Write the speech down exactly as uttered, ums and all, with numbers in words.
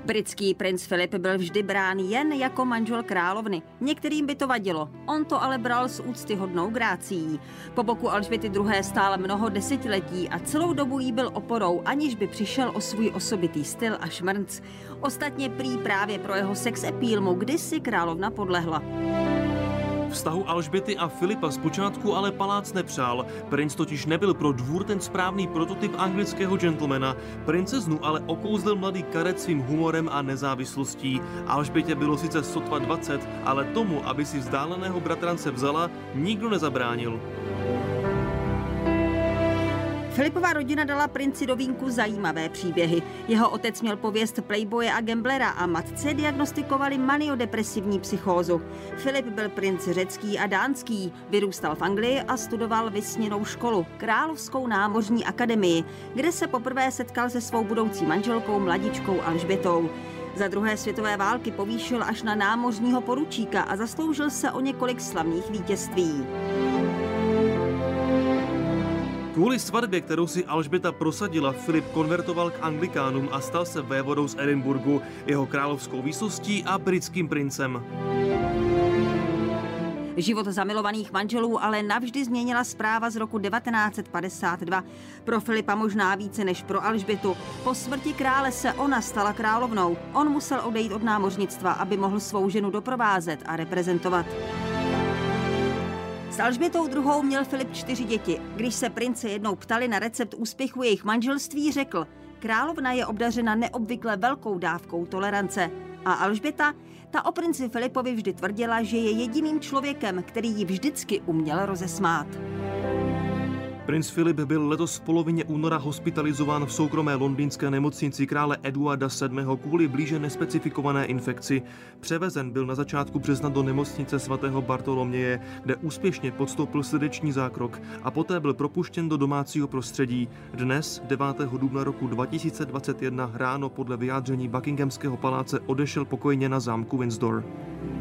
Britský princ Filip byl vždy brán jen jako manžel královny. Některým by to vadilo, on to ale bral s úctyhodnou grácií. Po boku Alžběty druhé stál mnoho desetiletí a celou dobu jí byl oporou, aniž by přišel o svůj osobitý styl a šmrnc. Ostatně prý právě pro jeho sex appeal mu kdysi královna podlehla. Vztahu Alžběty a Filipa zpočátku ale palác nepřál. Princ totiž nebyl pro dvůr ten správný prototyp anglického gentlemana. Princeznu ale okouzlil mladý karet svým humorem a nezávislostí. Alžbětě bylo sice sotva dvacet, ale tomu, aby si vzdáleného bratrance vzala, nikdo nezabránil. Filipova rodina dala princi do vínku zajímavé příběhy. Jeho otec měl pověst playboye a gamblera a matce diagnostikovali maniodepresivní psychózu. Filip byl princ řecký a dánský, vyrůstal v Anglii a studoval vysněnou školu, Královskou námořní akademii, kde se poprvé setkal se svou budoucí manželkou mladičkou Alžbětou. Za druhé světové války povýšil až na námořního poručíka a zasloužil se o několik slavných vítězství. Kvůli svatbě, kterou si Alžběta prosadila, Filip konvertoval k anglikánům a stal se vévodou z Edinburghu, jeho královskou výsostí a britským princem. Život zamilovaných manželů ale navždy změnila zpráva z roku devatenáct set padesát dva. Pro Filipa možná více než pro Alžbětu. Po smrti krále se ona stala královnou. On musel odejít od námořnictva, aby mohl svou ženu doprovázet a reprezentovat. S Alžbětou druhou měl Filip čtyři děti. Když se prince jednou ptali na recept úspěchu jejich manželství, řekl: královna je obdařena neobvykle velkou dávkou tolerance. A Alžběta, ta o princi Filipovi vždy tvrdila, že je jediným člověkem, který ji vždycky uměl rozesmát. Princ Filip byl letos v polovině února hospitalizován v soukromé londýnské nemocnici krále Eduarda sedmého kvůli blíže nespecifikované infekci. Převezen byl na začátku března do nemocnice svatého Bartoloměje, kde úspěšně podstoupil srdeční zákrok a poté byl propuštěn do domácího prostředí. Dnes, devátého dubna roku dva tisíce dvacet jedna, ráno podle vyjádření Buckinghamského paláce odešel pokojně na zámku Windsor.